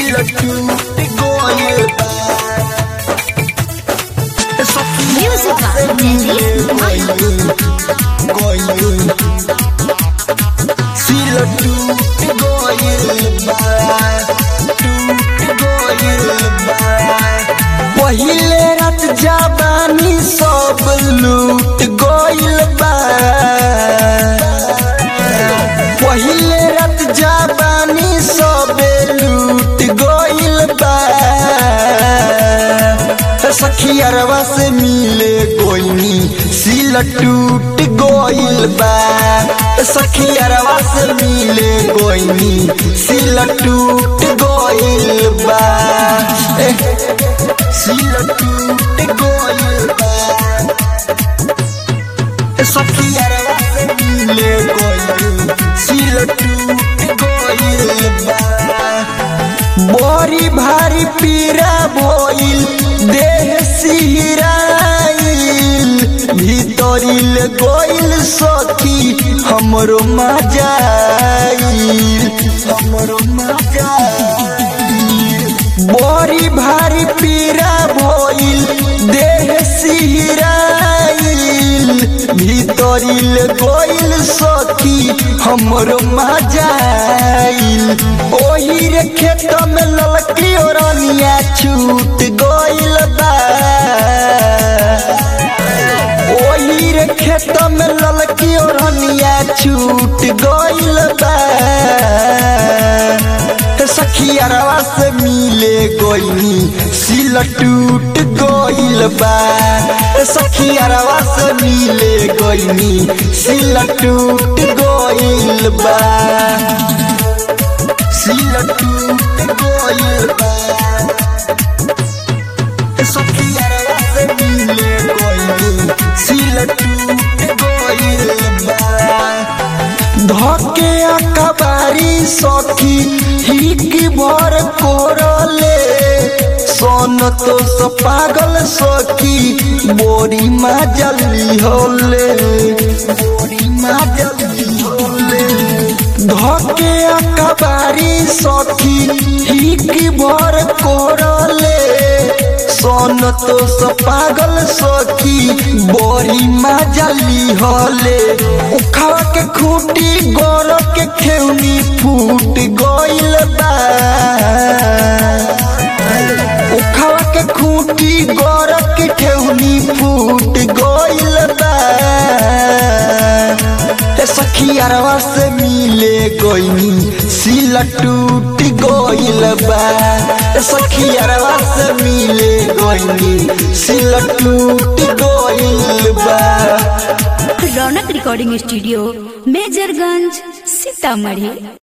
सिल टूट गइल बा Music by सिल टूट गइल बा पहिले रात जवानी सब लूट गइल बा पहिले रात जवानी सब लूट गइल बा सखियरवा से मिले गोइनी सिल टूट गइल बा सखियरवा से मिले गोइनी सिल टूट गइल बा सिल टूट गइल बा सखियरवा से मिले गोइनी सिल टूट गइल बा बड़ी भारी पीरा भइल देह सिहराइल भीतरिल गइल सखी हमरो मजाइल बड़ी भारी पीरा भइल देह सिहराइल भीतरिल गइल सखी हमरो मजाइल ओही रे खेत में ललकी ओरनिया छूट गइल बा ओही रे खेत में ललकी ओरनिया छूट गइल बा सखियरवा से मिले गोइनी सिल टूट गइल बा सखियरवा से मिले गोइनी सिल टूट गइल बा सिल टूट गइल बा सखियरवा से मिले गोइनी सिल टूट गइल बा धके अकबारी सखी हिक भर कोरले सोन तो पागल सखी बोरी मजली होले धके अकबारी सखी हिक भर कोरले सोन तो पागल सखी बोरी मजली होले उखावा के खूटी गोर के खेवनी फूट गइल बा उखावा के खूटी गोर के खेवनी फूट गइल बा सखियरवा से मिले गोइनी सिल टूट गइल बा सखियरवा से मिले गोइनी सिल टूट गइल बा। Raunak recording studio Majorganj Sitamarhi.